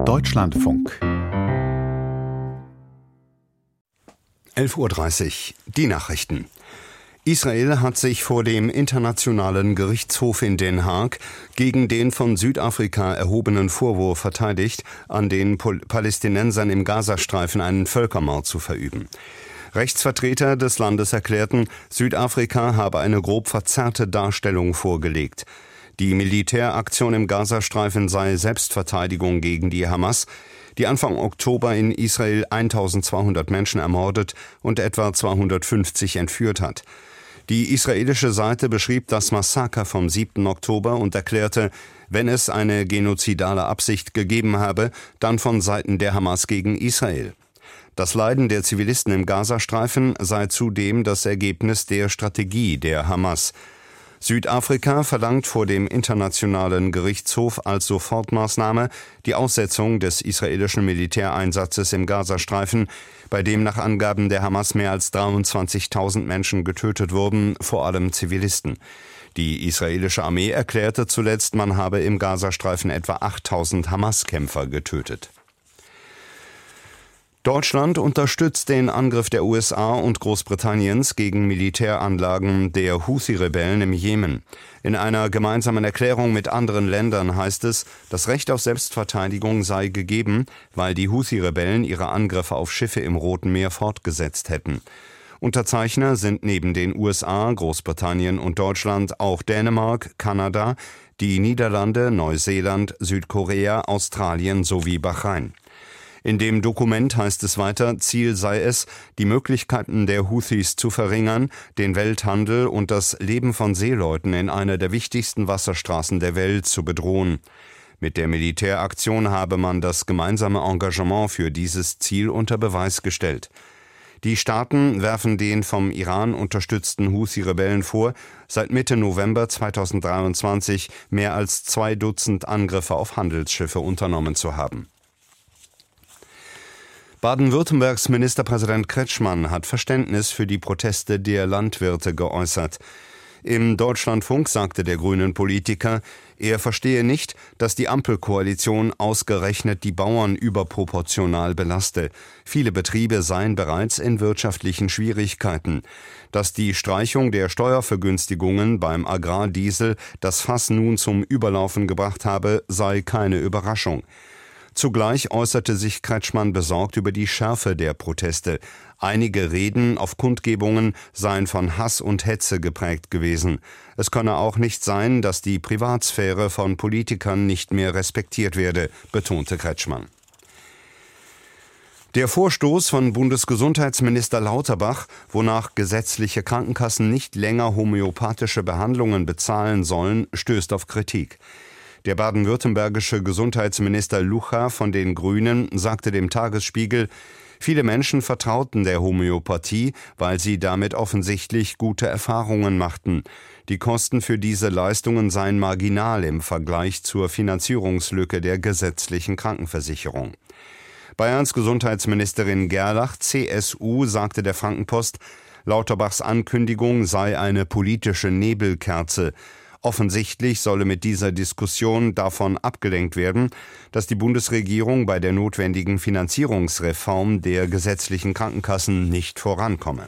Deutschlandfunk 11:30 Uhr, die Nachrichten. Israel hat sich vor dem Internationalen Gerichtshof in Den Haag gegen den von Südafrika erhobenen Vorwurf verteidigt, an den Palästinensern im Gazastreifen einen Völkermord zu verüben. Rechtsvertreter des Landes erklärten, Südafrika habe eine grob verzerrte Darstellung vorgelegt. Die Militäraktion im Gazastreifen sei Selbstverteidigung gegen die Hamas, die Anfang Oktober in Israel 1200 Menschen ermordet und etwa 250 entführt hat. Die israelische Seite beschrieb das Massaker vom 7. Oktober und erklärte, wenn es eine genozidale Absicht gegeben habe, dann von Seiten der Hamas gegen Israel. Das Leiden der Zivilisten im Gazastreifen sei zudem das Ergebnis der Strategie der Hamas. Südafrika verlangt vor dem Internationalen Gerichtshof als Sofortmaßnahme die Aussetzung des israelischen Militäreinsatzes im Gazastreifen, bei dem nach Angaben der Hamas mehr als 23.000 Menschen getötet wurden, vor allem Zivilisten. Die israelische Armee erklärte zuletzt, man habe im Gazastreifen etwa 8.000 Hamas-Kämpfer getötet. Deutschland unterstützt den Angriff der USA und Großbritanniens gegen Militäranlagen der Houthi-Rebellen im Jemen. In einer gemeinsamen Erklärung mit anderen Ländern heißt es, das Recht auf Selbstverteidigung sei gegeben, weil die Houthi-Rebellen ihre Angriffe auf Schiffe im Roten Meer fortgesetzt hätten. Unterzeichner sind neben den USA, Großbritannien und Deutschland auch Dänemark, Kanada, die Niederlande, Neuseeland, Südkorea, Australien sowie Bahrain. In dem Dokument heißt es weiter, Ziel sei es, die Möglichkeiten der Houthis zu verringern, den Welthandel und das Leben von Seeleuten in einer der wichtigsten Wasserstraßen der Welt zu bedrohen. Mit der Militäraktion habe man das gemeinsame Engagement für dieses Ziel unter Beweis gestellt. Die Staaten werfen den vom Iran unterstützten Houthi-Rebellen vor, seit Mitte November 2023 mehr als 2 Dutzend Angriffe auf Handelsschiffe unternommen zu haben. Baden-Württembergs Ministerpräsident Kretschmann hat Verständnis für die Proteste der Landwirte geäußert. Im Deutschlandfunk sagte der grünen Politiker, er verstehe nicht, dass die Ampelkoalition ausgerechnet die Bauern überproportional belaste. Viele Betriebe seien bereits in wirtschaftlichen Schwierigkeiten. Dass die Streichung der Steuervergünstigungen beim Agrardiesel das Fass nun zum Überlaufen gebracht habe, sei keine Überraschung. Zugleich äußerte sich Kretschmann besorgt über die Schärfe der Proteste. Einige Reden auf Kundgebungen seien von Hass und Hetze geprägt gewesen. Es könne auch nicht sein, dass die Privatsphäre von Politikern nicht mehr respektiert werde, betonte Kretschmann. Der Vorstoß von Bundesgesundheitsminister Lauterbach, wonach gesetzliche Krankenkassen nicht länger homöopathische Behandlungen bezahlen sollen, stößt auf Kritik. Der baden-württembergische Gesundheitsminister Lucha von den Grünen sagte dem Tagesspiegel, viele Menschen vertrauten der Homöopathie, weil sie damit offensichtlich gute Erfahrungen machten. Die Kosten für diese Leistungen seien marginal im Vergleich zur Finanzierungslücke der gesetzlichen Krankenversicherung. Bayerns Gesundheitsministerin Gerlach, CSU, sagte der Frankenpost, Lauterbachs Ankündigung sei eine politische Nebelkerze. Offensichtlich solle mit dieser Diskussion davon abgelenkt werden, dass die Bundesregierung bei der notwendigen Finanzierungsreform der gesetzlichen Krankenkassen nicht vorankomme.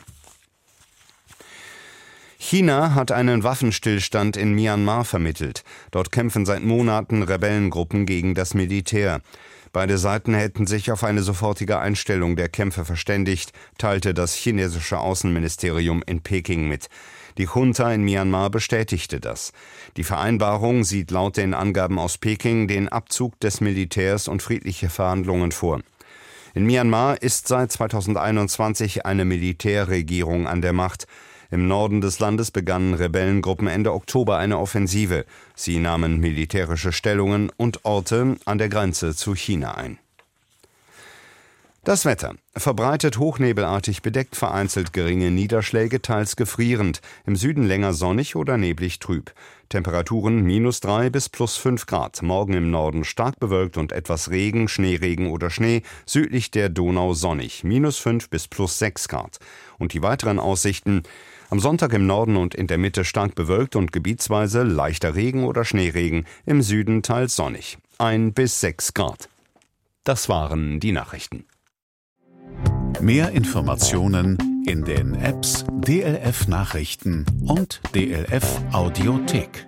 China hat einen Waffenstillstand in Myanmar vermittelt. Dort kämpfen seit Monaten Rebellengruppen gegen das Militär. Beide Seiten hätten sich auf eine sofortige Einstellung der Kämpfe verständigt, teilte das chinesische Außenministerium in Peking mit. Die Junta in Myanmar bestätigte das. Die Vereinbarung sieht laut den Angaben aus Peking den Abzug des Militärs und friedliche Verhandlungen vor. In Myanmar ist seit 2021 eine Militärregierung an der Macht. Im Norden des Landes begannen Rebellengruppen Ende Oktober eine Offensive. Sie nahmen militärische Stellungen und Orte an der Grenze zu China ein. Das Wetter. Verbreitet hochnebelartig bedeckt, vereinzelt geringe Niederschläge, teils gefrierend. Im Süden länger sonnig oder neblig trüb. Temperaturen -3 bis +5 Grad. Morgen im Norden stark bewölkt und etwas Regen, Schneeregen oder Schnee. Südlich der Donau sonnig. -5 bis +6 Grad. Und die weiteren Aussichten. Am Sonntag im Norden und in der Mitte stark bewölkt und gebietsweise leichter Regen oder Schneeregen. Im Süden teils sonnig. 1 bis 6 Grad. Das waren die Nachrichten. Mehr Informationen in den Apps DLF Nachrichten und DLF Audiothek.